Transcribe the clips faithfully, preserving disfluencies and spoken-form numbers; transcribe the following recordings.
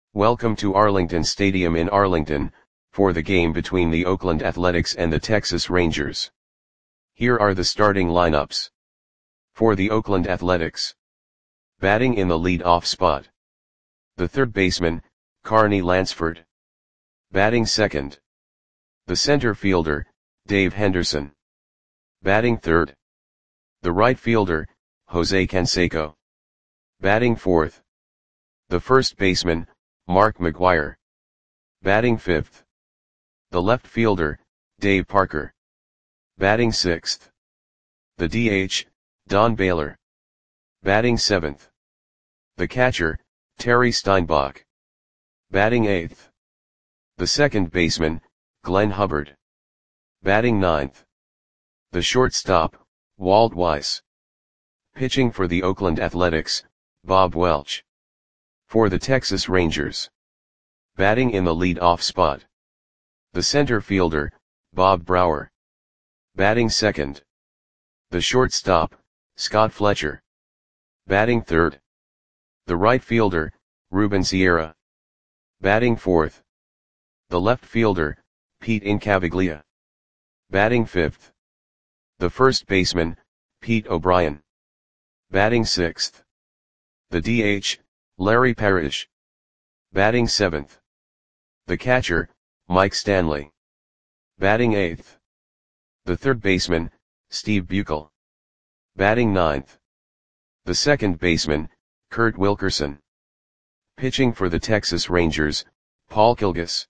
Welcome to Arlington Stadium in Arlington, for the game between the Oakland Athletics and the Texas Rangers. Here are the starting lineups. For the Oakland Athletics. Batting in the lead-off spot. The third baseman, Carney Lansford. Batting second. The center fielder, Dave Henderson. Batting third. The right fielder, Jose Canseco. Batting fourth. The first baseman, Mark McGwire. Batting fifth. The left fielder, Dave Parker. Batting sixth. The D H, Don Baylor. Batting seventh. The catcher, Terry Steinbach. Batting eighth. The second baseman, Glenn Hubbard. Batting ninth. The shortstop, Walt Weiss. Pitching for the Oakland Athletics, Bob Welch. For the Texas Rangers. Batting in the lead-off spot. The center fielder, Bob Brower. Batting second. The shortstop, Scott Fletcher. Batting third. The right fielder, Ruben Sierra. Batting fourth. The left fielder, Pete Incaviglia. Batting fifth. The first baseman, Pete O'Brien. Batting sixth. The D H, Larry Parrish. Batting seventh. The catcher, Mike Stanley. Batting eighth. The third baseman, Steve Buechel. Batting ninth. The second baseman, Kurt Wilkerson. Pitching for the Texas Rangers, Paul Kilgus.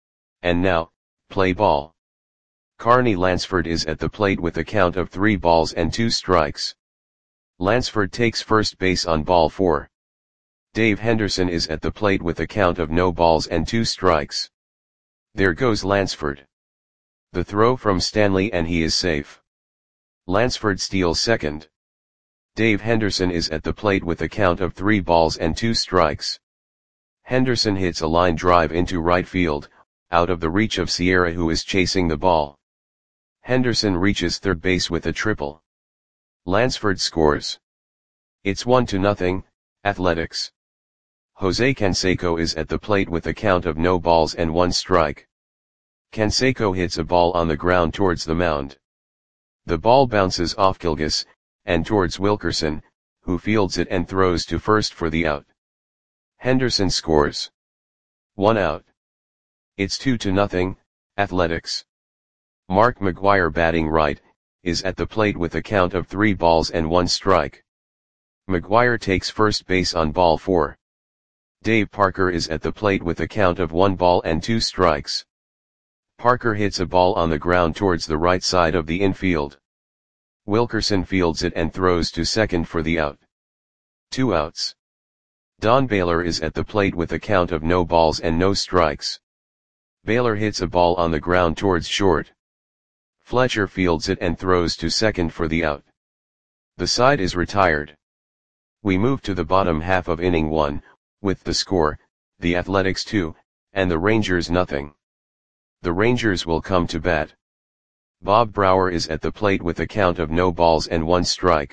And now, play ball. Carney Lansford is at the plate with a count of three balls and two strikes. Lansford takes first base on ball four. Dave Henderson is at the plate with a count of no balls and two strikes. There goes Lansford. The throw from Stanley and he is safe. Lansford steals second. Dave Henderson is at the plate with a count of three balls and two strikes. Henderson hits a line drive into right field, out of the reach of Sierra who is chasing the ball. Henderson reaches third base with a triple. Lansford scores. It's one to nothing, Athletics. Jose Canseco is at the plate with a count of no balls and one strike. Canseco hits a ball on the ground towards the mound. The ball bounces off Kilgus, and towards Wilkerson, who fields it and throws to first for the out. Henderson scores. One out. It's two to nothing, Athletics. Mark McGwire, batting right, is at the plate with a count of three balls and one strike. McGwire takes first base on ball four. Dave Parker is at the plate with a count of one ball and two strikes. Parker hits a ball on the ground towards the right side of the infield. Wilkerson fields it and throws to second for the out. Two outs. Don Baylor is at the plate with a count of no balls and no strikes. Baylor hits a ball on the ground towards short. Fletcher fields it and throws to second for the out. The side is retired. We move to the bottom half of inning one, with the score, the Athletics two, and the Rangers nothing. The Rangers will come to bat. Bob Brower is at the plate with a count of no balls and one strike.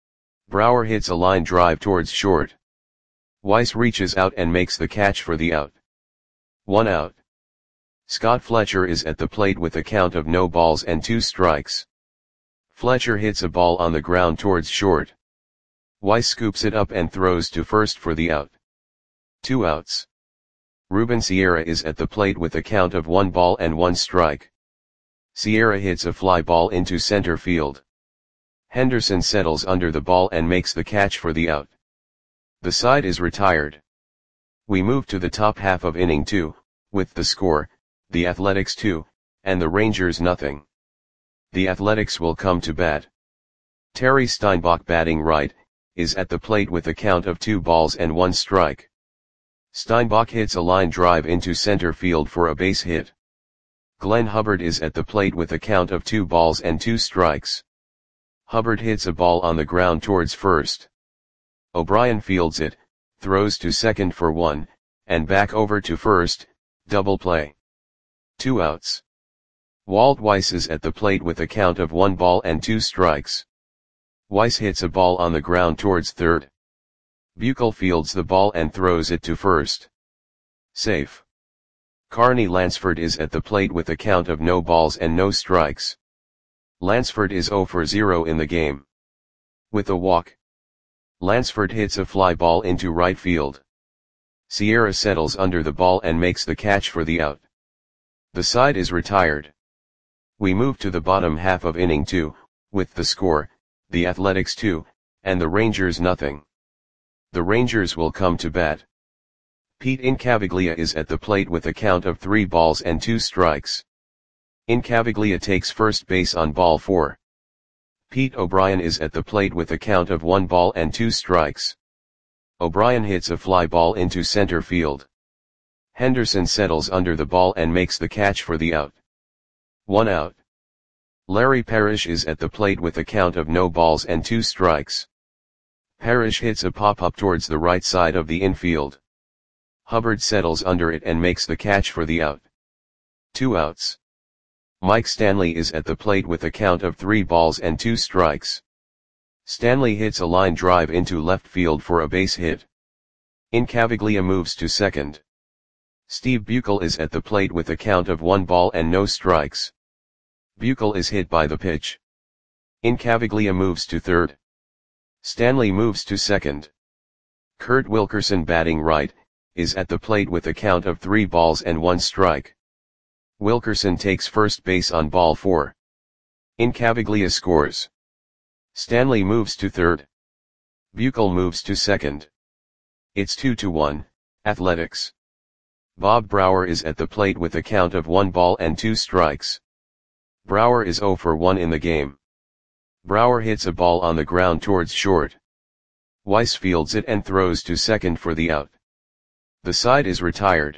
Brower hits a line drive towards short. Weiss reaches out and makes the catch for the out. One out. Scott Fletcher is at the plate with a count of no balls and two strikes. Fletcher hits a ball on the ground towards short. Weiss scoops it up and throws to first for the out. Two outs. Ruben Sierra is at the plate with a count of one ball and one strike. Sierra hits a fly ball into center field. Henderson settles under the ball and makes the catch for the out. The side is retired. We move to the top half of inning two, with the score, the Athletics two, and the Rangers nothing. The Athletics will come to bat. Terry Steinbach, batting right, is at the plate with a count of two balls and one strike. Steinbach hits a line drive into center field for a base hit. Glenn Hubbard is at the plate with a count of two balls and two strikes. Hubbard hits a ball on the ground towards first. O'Brien fields it, throws to second for one, and back over to first, double play. Two outs. Walt Weiss is at the plate with a count of one ball and two strikes. Weiss hits a ball on the ground towards third. Buechel fields the ball and throws it to first. Safe. Carney Lansford is at the plate with a count of no balls and no strikes. Lansford is zero for zero in the game. With a walk, Lansford hits a fly ball into right field. Sierra settles under the ball and makes the catch for the out. The side is retired. We move to the bottom half of inning two, with the score, the Athletics two, and the Rangers nothing. The Rangers will come to bat. Pete Incaviglia is at the plate with a count of three balls and two strikes. Incaviglia takes first base on ball four. Pete O'Brien is at the plate with a count of one ball and two strikes. O'Brien hits a fly ball into center field. Henderson settles under the ball and makes the catch for the out. One out. Larry Parrish is at the plate with a count of no balls and two strikes. Parrish hits a pop-up towards the right side of the infield. Hubbard settles under it and makes the catch for the out. Two outs. Mike Stanley is at the plate with a count of three balls and two strikes. Stanley hits a line drive into left field for a base hit. Incaviglia moves to second. Steve Buechel is at the plate with a count of one ball and no strikes. Buechel is hit by the pitch. Incaviglia moves to third. Stanley moves to second. Kurt Wilkerson, batting right, is at the plate with a count of three balls and one strike. Wilkerson takes first base on ball four. Incaviglia scores. Stanley moves to third. Buechel moves to second. It's two to one, Athletics. Bob Brower is at the plate with a count of one ball and two strikes. Brower is zero for one in the game. Brower hits a ball on the ground towards short. Weiss fields it and throws to second for the out. The side is retired.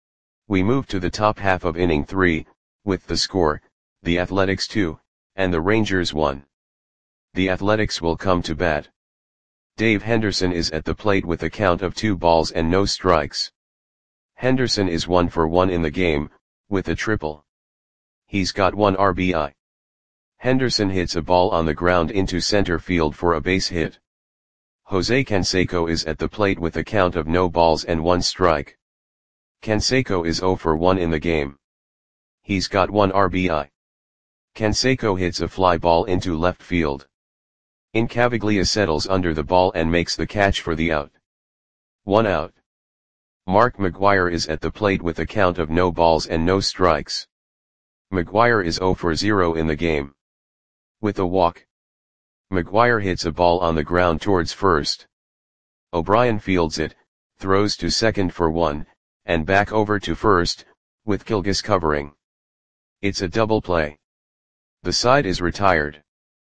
We move to the top half of inning three, with the score, the Athletics two, and the Rangers one. The Athletics will come to bat. Dave Henderson is at the plate with a count of two balls and no strikes. Henderson is one for one in the game, with a triple. He's got one R B I. Henderson hits a ball on the ground into center field for a base hit. Jose Canseco is at the plate with a count of no balls and one strike. Canseco is zero for one in the game. He's got one R B I. Canseco hits a fly ball into left field. Incaviglia settles under the ball and makes the catch for the out. One out. Mark McGwire is at the plate with a count of no balls and no strikes. McGwire is zero for zero in the game. With a walk, McGwire hits a ball on the ground towards first. O'Brien fields it, throws to second for one, and back over to first, with Kilgus covering. It's a double play. The side is retired.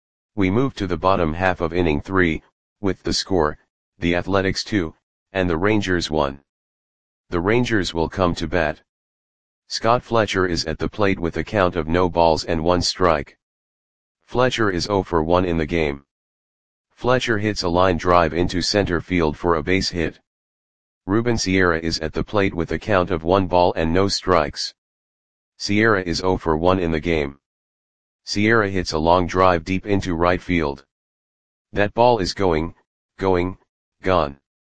We move to the bottom half of inning three, with the score, the Athletics two, and the Rangers one. The Rangers will come to bat. Scott Fletcher is at the plate with a count of no balls and one strike. Fletcher is zero for one in the game. Fletcher hits a line drive into center field for a base hit. Ruben Sierra is at the plate with a count of one ball and no strikes. Sierra is zero for one in the game. Sierra hits a long drive deep into right field. That ball is going, going, gone.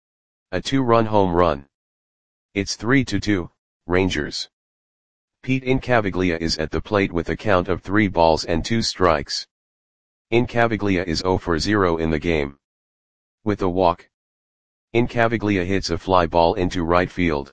A two-run home run. It's three to two, Rangers. Pete Incaviglia is at the plate with a count of three balls and two strikes. Incaviglia is zero for zero in the game. With a walk, Incaviglia hits a fly ball into right field.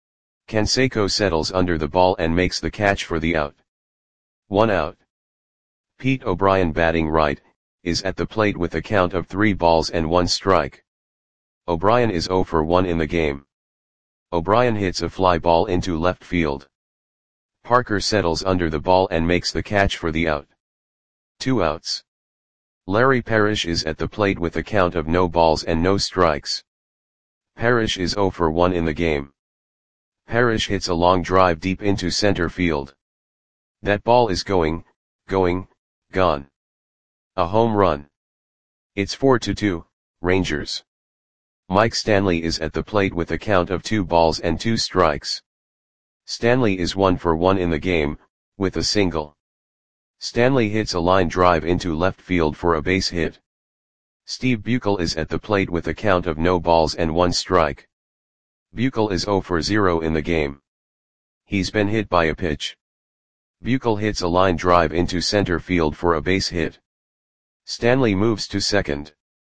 Canseco settles under the ball and makes the catch for the out. One out. Pete O'Brien, batting right, is at the plate with a count of three balls and one strike. O'Brien is zero for one in the game. O'Brien hits a fly ball into left field. Parker settles under the ball and makes the catch for the out. Two outs. Larry Parrish is at the plate with a count of no balls and no strikes. Parrish is zero for one in the game. Parrish hits a long drive deep into center field. That ball is going, going, gone. A home run. It's four to two, Rangers. Mike Stanley is at the plate with a count of two balls and two strikes. Stanley is one for one in the game, with a single. Stanley hits a line drive into left field for a base hit. Steve Buechel is at the plate with a count of no balls and one strike. Buechel is zero for zero in the game. He's been hit by a pitch. Buechel hits a line drive into center field for a base hit. Stanley moves to second.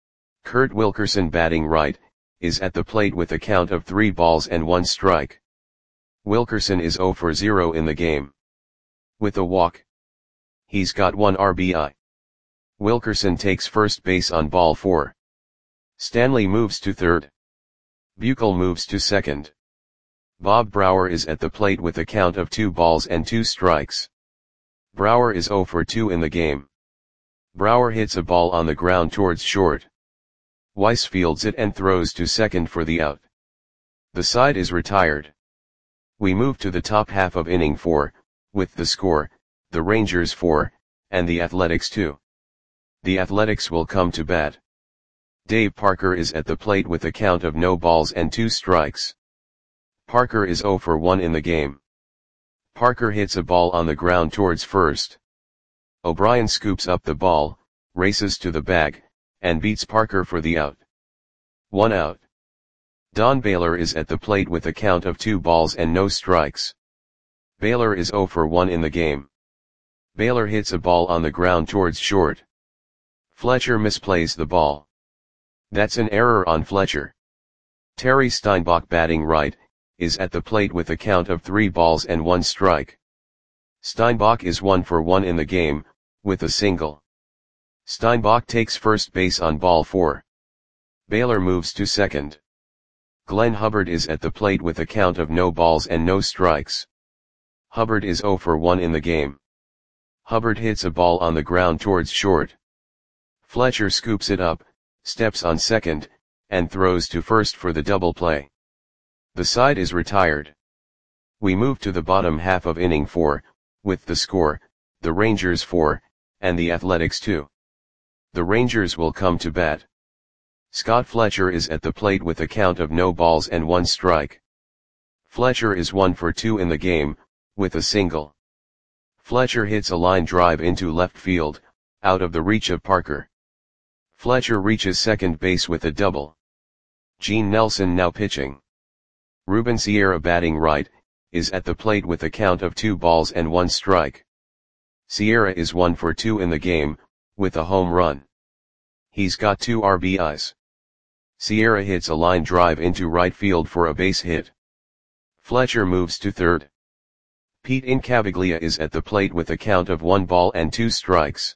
Kurt Wilkerson, batting right, is at the plate with a count of three balls and one strike. Wilkerson is zero for zero in the game. With a walk, he's got one R B I. Wilkerson takes first base on ball four. Stanley moves to third. Buechel moves to second. Bob Brouwer is at the plate with a count of two balls and two strikes. Brouwer is zero for two in the game. Brouwer hits a ball on the ground towards short. Weiss fields it and throws to second for the out. The side is retired. We move to the top half of inning four, with the score, the Rangers four, and the Athletics two. The Athletics will come to bat. Dave Parker is at the plate with a count of no balls and two strikes. Parker is zero for one in the game. Parker hits a ball on the ground towards first. O'Brien scoops up the ball, races to the bag, and beats Parker for the out. One out. Don Baylor is at the plate with a count of two balls and no strikes. Baylor is zero for one in the game. Baylor hits a ball on the ground towards short. Fletcher misplays the ball. That's an error on Fletcher. Terry Steinbach, batting right, is at the plate with a count of three balls and one strike. Steinbach is one for one in the game, with a single. Steinbach takes first base on ball four. Baylor moves to second. Glenn Hubbard is at the plate with a count of no balls and no strikes. Hubbard is zero for one in the game. Hubbard hits a ball on the ground towards short. Fletcher scoops it up, steps on second, and throws to first for the double play. The side is retired. We move to the bottom half of inning four, with the score, the Rangers four, and the Athletics two. The Rangers will come to bat. Scott Fletcher is at the plate with a count of no balls and one strike. Fletcher is one for two in the game, with a single. Fletcher hits a line drive into left field, out of the reach of Parker. Fletcher reaches second base with a double. Gene Nelson now pitching. Ruben Sierra, batting right, is at the plate with a count of two balls and one strike. Sierra is one for two in the game, with a home run. He's got two R B Is. Sierra hits a line drive into right field for a base hit. Fletcher moves to third. Pete Incaviglia is at the plate with a count of one ball and two strikes.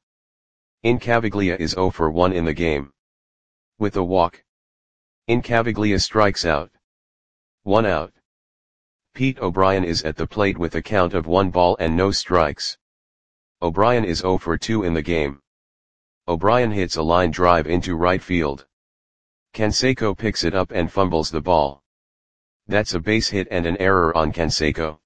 Incaviglia is zero for one in the game. With a walk, Incaviglia strikes out. One out. Pete O'Brien is at the plate with a count of one ball and no strikes. O'Brien is zero for two in the game. O'Brien hits a line drive into right field. Canseco picks it up and fumbles the ball. That's a base hit and an error on Canseco.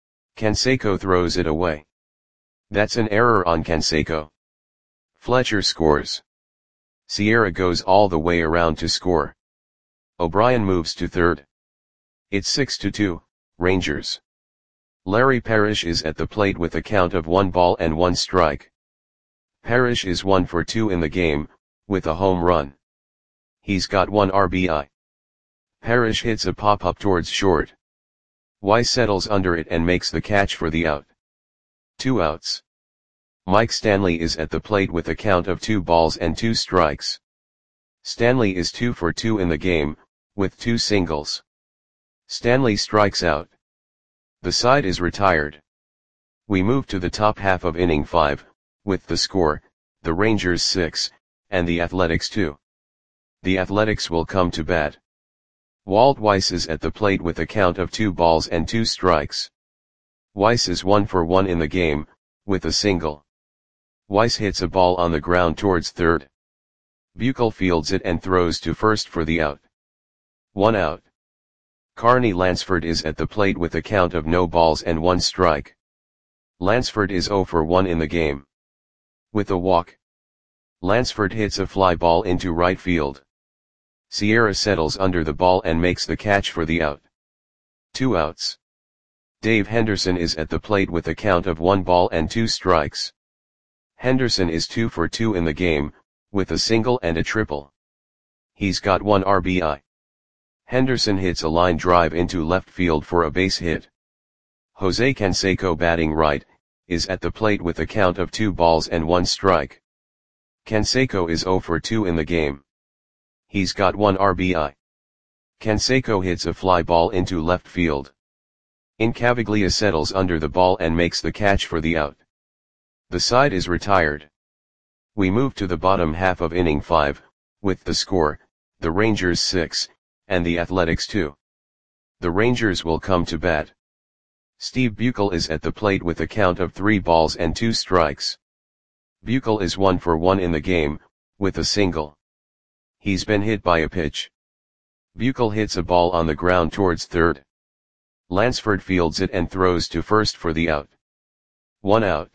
Canseco throws it away. That's an error on Canseco. Fletcher scores. Sierra goes all the way around to score. O'Brien moves to third. It's six to two, Rangers. Larry Parrish is at the plate with a count of one ball and one strike. Parrish is one for two in the game, with a home run. He's got one R B I. Parrish hits a pop-up towards short. Weiss settles under it and makes the catch for the out. Two outs. Mike Stanley is at the plate with a count of two balls and two strikes. Stanley is two for two in the game, with two singles. Stanley strikes out. The side is retired. We move to the top half of inning five, with the score, the Rangers six, and the Athletics two. The Athletics will come to bat. Walt Weiss is at the plate with a count of two balls and two strikes. Weiss is one for one in the game, with a single. Weiss hits a ball on the ground towards third. Buechel fields it and throws to first for the out. One out. Carney Lansford is at the plate with a count of no balls and one strike. Lansford is zero for one in the game. With a walk, Lansford hits a fly ball into right field. Sierra settles under the ball and makes the catch for the out. Two outs. Dave Henderson is at the plate with a count of one ball and two strikes. Henderson is two for two in the game, with a single and a triple. He's got one R B I. Henderson hits a line drive into left field for a base hit. Jose Canseco, batting right, is at the plate with a count of two balls and one strike. Canseco is zero for two in the game. He's got one R B I. Canseco hits a fly ball into left field. Incaviglia settles under the ball and makes the catch for the out. The side is retired. We move to the bottom half of inning five, with the score, the Rangers six, and the Athletics two. The Rangers will come to bat. Steve Buechel is at the plate with a count of three balls and two strikes. Buechel is one for one in the game, with a single. He's been hit by a pitch. Buechel hits a ball on the ground towards third. Lansford fields it and throws to first for the out. One out.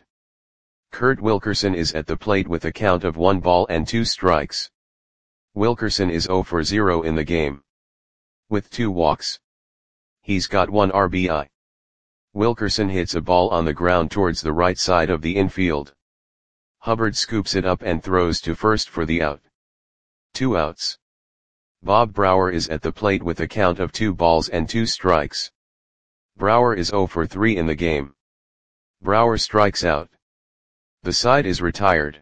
Kurt Wilkerson is at the plate with a count of one ball and two strikes. Wilkerson is zero for zero in the game. With two walks. He's got one R B I. Wilkerson hits a ball on the ground towards the right side of the infield. Hubbard scoops it up and throws to first for the out. Two outs. Bob Brouwer is at the plate with a count of two balls and two strikes. Brouwer is zero for three in the game. Brouwer strikes out. The side is retired.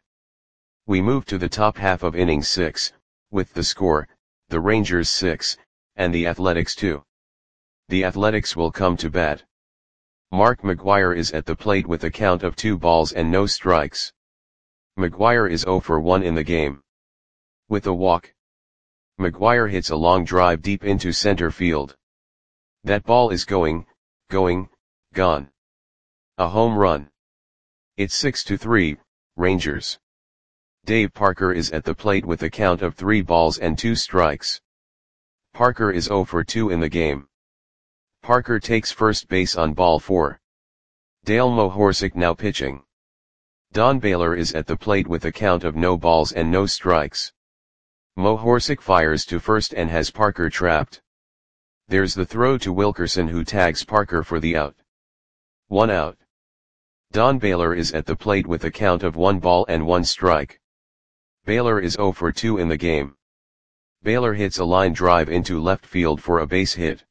We move to the top half of inning six, with the score, the Rangers six, and the Athletics two. The Athletics will come to bat. Mark McGwire is at the plate with a count of two balls and no strikes. McGwire is zero for one in the game. With a walk. McGwire hits a long drive deep into center field. That ball is going, going, gone. A home run. It's six to three, Rangers. Dave Parker is at the plate with a count of three balls and two strikes. Parker is zero for two in the game. Parker takes first base on ball four. Dale Mohorsic now pitching. Don Baylor is at the plate with a count of no balls and no strikes. Mohorsic fires to first and has Parker trapped. There's the throw to Wilkerson, who tags Parker for the out. One out. Don Baylor is at the plate with a count of one ball and one strike. Baylor is zero for two in the game. Baylor hits a line drive into left field for a base hit.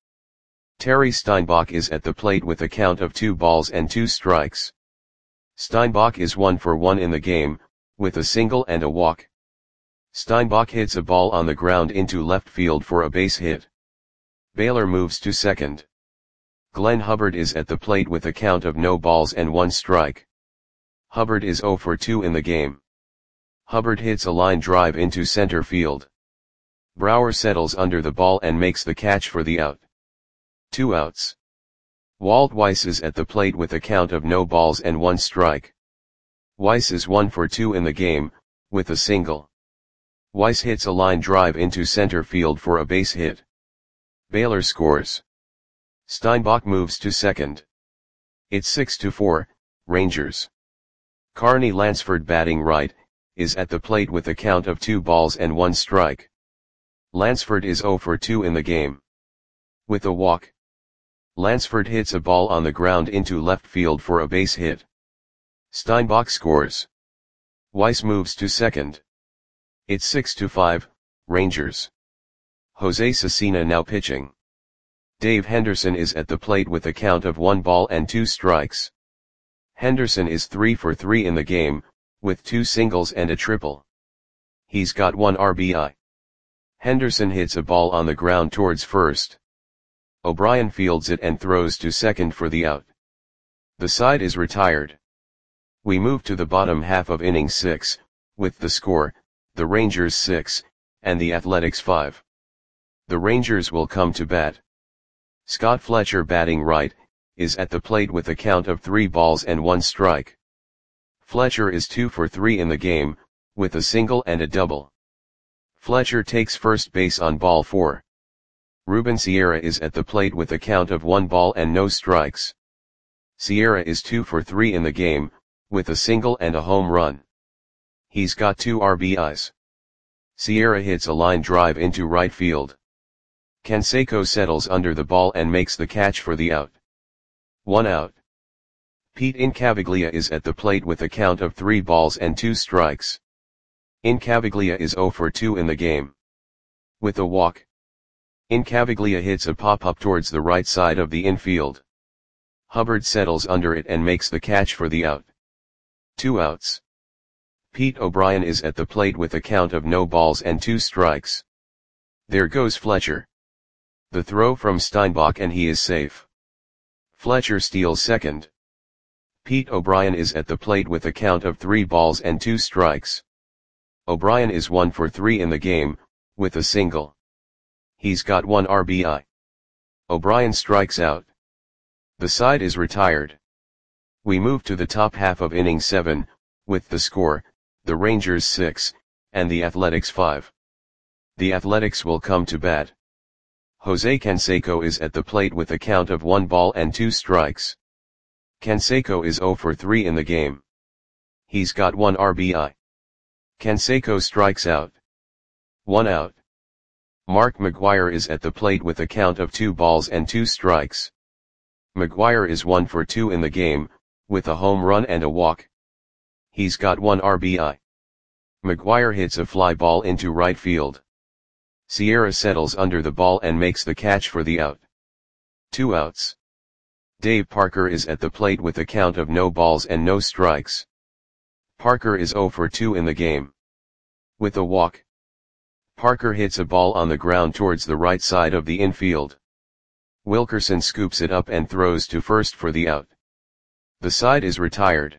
Terry Steinbach is at the plate with a count of two balls and two strikes. Steinbach is one for one in the game, with a single and a walk. Steinbach hits a ball on the ground into left field for a base hit. Baylor moves to second. Glenn Hubbard is at the plate with a count of no balls and one strike. Hubbard is zero for two in the game. Hubbard hits a line drive into center field. Brouwer settles under the ball and makes the catch for the out. Two outs. Walt Weiss is at the plate with a count of no balls and one strike. Weiss is one for two in the game, with a single. Weiss hits a line drive into center field for a base hit. Baylor scores. Steinbach moves to second. It's six to four, Rangers. Carney Lansford, batting right, is at the plate with a count of two balls and one strike. Lansford is zero for two in the game. With a walk. Lansford hits a ball on the ground into left field for a base hit. Steinbach scores. Weiss moves to second. It's six to five, Rangers. Jose Cecina now pitching. Dave Henderson is at the plate with a count of one ball and two strikes. Henderson is three for three in the game, with two singles and a triple. He's got one R B I. Henderson hits a ball on the ground towards first. O'Brien fields it and throws to second for the out. The side is retired. We move to the bottom half of inning six, with the score, the Rangers six, and the Athletics five. The Rangers will come to bat. Scott Fletcher, batting right, is at the plate with a count of three balls and one strike. Fletcher is two for three in the game, with a single and a double. Fletcher takes first base on ball four. Ruben Sierra is at the plate with a count of one ball and no strikes. Sierra is two for three in the game, with a single and a home run. He's got two R B Is. Sierra hits a line drive into right field. Canseco settles under the ball and makes the catch for the out. One out. Pete Incaviglia is at the plate with a count of three balls and two strikes. Incaviglia is zero for two in the game. With a walk. Incaviglia hits a pop-up towards the right side of the infield. Hubbard settles under it and makes the catch for the out. Two outs. Pete O'Brien is at the plate with a count of no balls and two strikes. There goes Fletcher. The throw from Steinbach and he is safe. Fletcher steals second. Pete O'Brien is at the plate with a count of three balls and two strikes. O'Brien is one for three in the game, with a single. He's got one R B I. O'Brien strikes out. The side is retired. We move to the top half of inning seven, with the score, the Rangers six, and the Athletics five. The Athletics will come to bat. Jose Canseco is at the plate with a count of one ball and two strikes. Canseco is zero for three in the game. He's got one R B I. Canseco strikes out. One out. Mark McGwire is at the plate with a count of two balls and two strikes. McGwire is one for two in the game, with a home run and a walk. He's got one R B I. McGwire hits a fly ball into right field. Sierra settles under the ball and makes the catch for the out. Two outs. Dave Parker is at the plate with a count of no balls and no strikes. Parker is zero for two in the game. With a walk. Parker hits a ball on the ground towards the right side of the infield. Wilkerson scoops it up and throws to first for the out. The side is retired.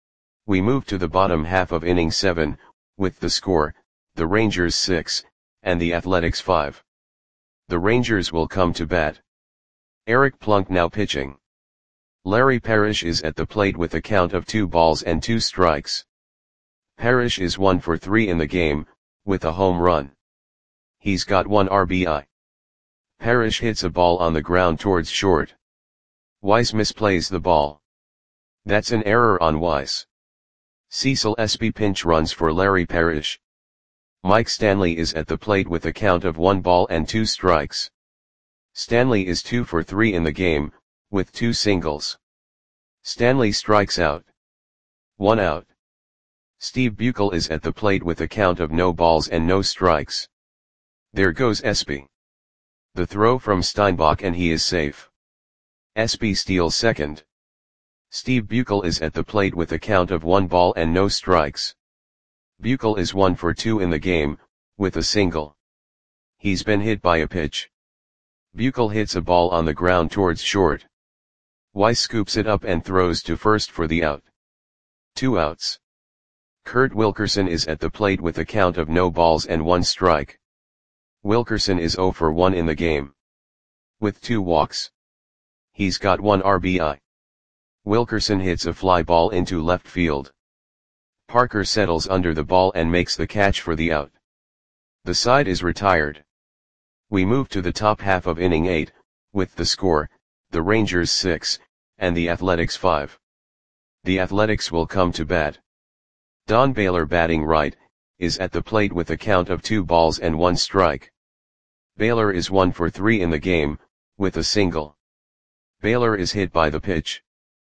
We move to the bottom half of inning seven, with the score, the Rangers six, and the Athletics five. The Rangers will come to bat. Eric Plunk now pitching. Larry Parrish is at the plate with a count of two balls and two strikes. Parrish is one for three in the game, with a home run. He's got one R B I. Parrish hits a ball on the ground towards short. Weiss misplays the ball. That's an error on Weiss. Cecil Espy pinch runs for Larry Parrish. Mike Stanley is at the plate with a count of one ball and two strikes. Stanley is two for three in the game, with two singles. Stanley strikes out. One out. Steve Buechel is at the plate with a count of no balls and no strikes. There goes Espy. The throw from Steinbach and he is safe. Espy steals second. Steve Buechel is at the plate with a count of one ball and no strikes. Buechel is one for two in the game, with a single. He's been hit by a pitch. Buechel hits a ball on the ground towards short. Weiss scoops it up and throws to first for the out. Two outs. Kurt Wilkerson is at the plate with a count of no balls and one strike. Wilkerson is zero for one in the game. With two walks. He's got one R B I. Wilkerson hits a fly ball into left field. Parker settles under the ball and makes the catch for the out. The side is retired. We move to the top half of inning eight, with the score, the Rangers six, and the Athletics five. The Athletics will come to bat. Don Baylor batting right, is at the plate with a count of two balls and one strike. Baylor is one for three in the game, with a single. Baylor is hit by the pitch.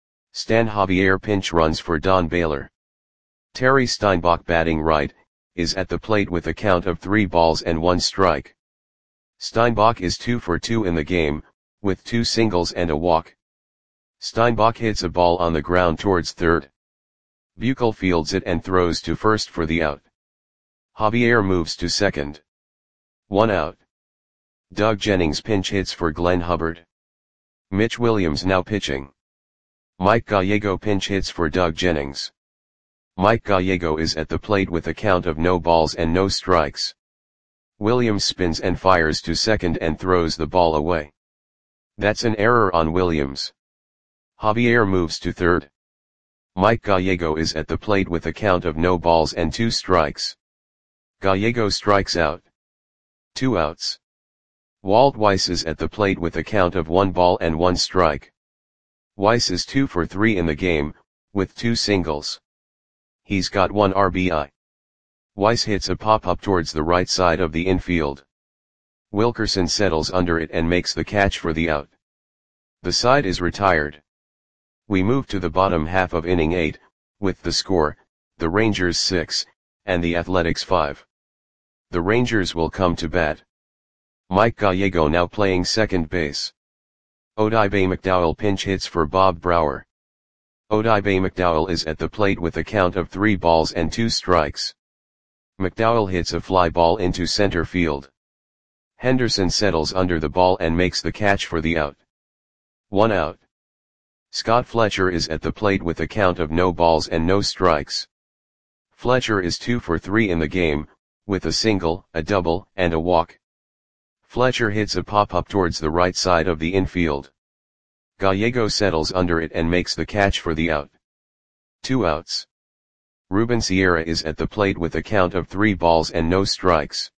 Stan Javier pinch runs for Don Baylor. Terry Steinbach batting right, is at the plate with a count of three balls and one strike. Steinbach is two for two in the game, with two singles and a walk. Steinbach hits a ball on the ground towards third. Buechel fields it and throws to first for the out. Javier moves to second. One out. Doug Jennings pinch hits for Glenn Hubbard. Mitch Williams now pitching. Mike Gallego pinch hits for Doug Jennings. Mike Gallego is at the plate with a count of no balls and no strikes. Williams spins and fires to second and throws the ball away. That's an error on Williams. Javier moves to third. Mike Gallego is at the plate with a count of no balls and two strikes. Gallego strikes out. Two outs. Walt Weiss is at the plate with a count of one ball and one strike. Weiss is two for three in the game, with two singles. He's got one R B I. Weiss hits a pop-up towards the right side of the infield. Wilkerson settles under it and makes the catch for the out. The side is retired. We move to the bottom half of inning eight, with the score, the Rangers six, and the Athletics five. The Rangers will come to bat. Mike Gallego now playing second base. Odibe McDowell pinch hits for Bob Brower. Odibe McDowell is at the plate with a count of three balls and two strikes. McDowell hits a fly ball into center field. Henderson settles under the ball and makes the catch for the out. One out. Scott Fletcher is at the plate with a count of no balls and no strikes. Fletcher is two for three in the game, with a single, a double, and a walk. Fletcher hits a pop-up towards the right side of the infield. Gallego settles under it and makes the catch for the out. Two outs. Ruben Sierra is at the plate with a count of three balls and no strikes.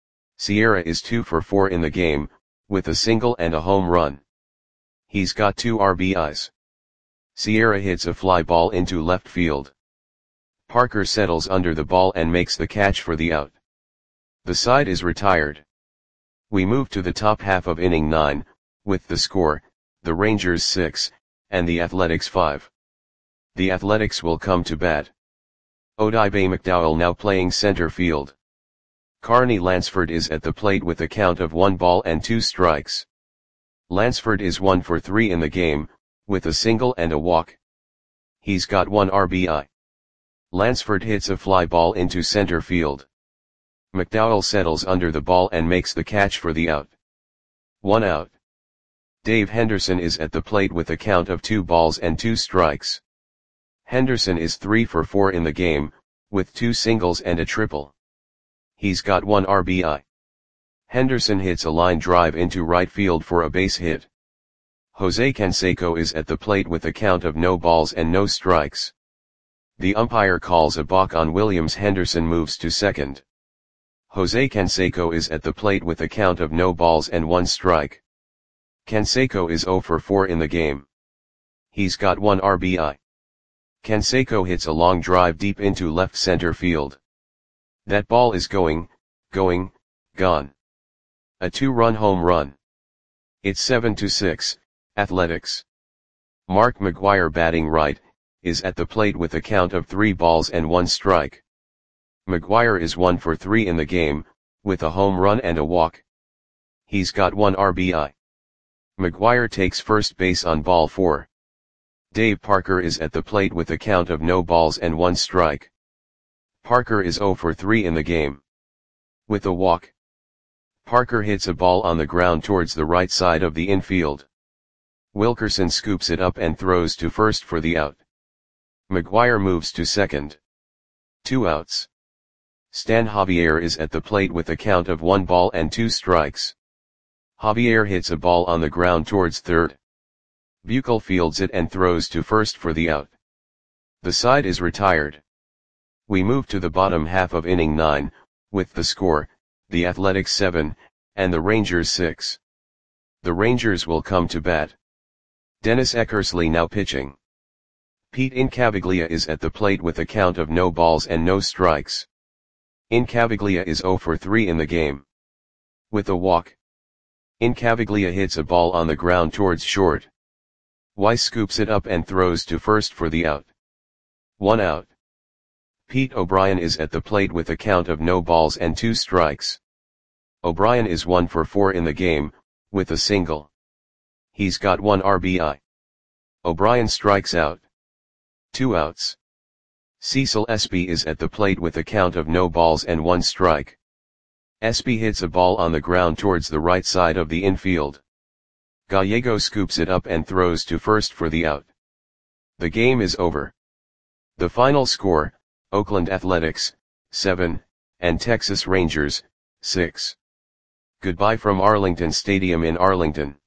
Sierra is two for four in the game, with a single and a home run. He's got two R B Is. Sierra hits a fly ball into left field. Parker settles under the ball and makes the catch for the out. The side is retired. We move to the top half of inning nine, with the score, the Rangers six, and the Athletics five. The Athletics will come to bat. Odibe McDowell now playing center field. Carney Lansford is at the plate with a count of one ball and two strikes. Lansford is one for three in the game, with a single and a walk. He's got one R B I. Lansford hits a fly ball into center field. McDowell settles under the ball and makes the catch for the out. One out. Dave Henderson is at the plate with a count of two balls and two strikes. Henderson is three for four in the game, with two singles and a triple. He's got one R B I. Henderson hits a line drive into right field for a base hit. Jose Canseco is at the plate with a count of no balls and no strikes. The umpire calls a balk on Williams. Henderson moves to second. Jose Canseco is at the plate with a count of no balls and one strike. Canseco is zero for four in the game. He's got one R B I. Canseco hits a long drive deep into left center field. That ball is going, going, gone. A two-run home run. It's seven to six, Athletics. Mark McGwire, batting right, is at the plate with a count of three balls and one strike. McGwire is one for three in the game, with a home run and a walk. He's got one R B I. McGwire takes first base on ball four. Dave Parker is at the plate with a count of no balls and one strike. Parker is zero for three in the game. With a walk. Parker hits a ball on the ground towards the right side of the infield. Wilkerson scoops it up and throws to first for the out. McGwire moves to second. Two outs. Stan Javier is at the plate with a count of one ball and two strikes. Javier hits a ball on the ground towards third. Buechel fields it and throws to first for the out. The side is retired. We move to the bottom half of inning nine, with the score, the Athletics seven, and the Rangers six. The Rangers will come to bat. Dennis Eckersley now pitching. Pete Incaviglia is at the plate with a count of no balls and no strikes. Incaviglia is zero for three in the game. With a walk. Incaviglia hits a ball on the ground towards short. Weiss scoops it up and throws to first for the out. One out. Pete O'Brien is at the plate with a count of no balls and two strikes. O'Brien is one for four in the game, with a single. He's got one R B I. O'Brien strikes out. Two outs. Cecil Espy is at the plate with a count of no balls and one strike. Espy hits a ball on the ground towards the right side of the infield. Gallego scoops it up and throws to first for the out. The game is over. The final score, Oakland Athletics, seven, and Texas Rangers, six. Goodbye from Arlington Stadium in Arlington.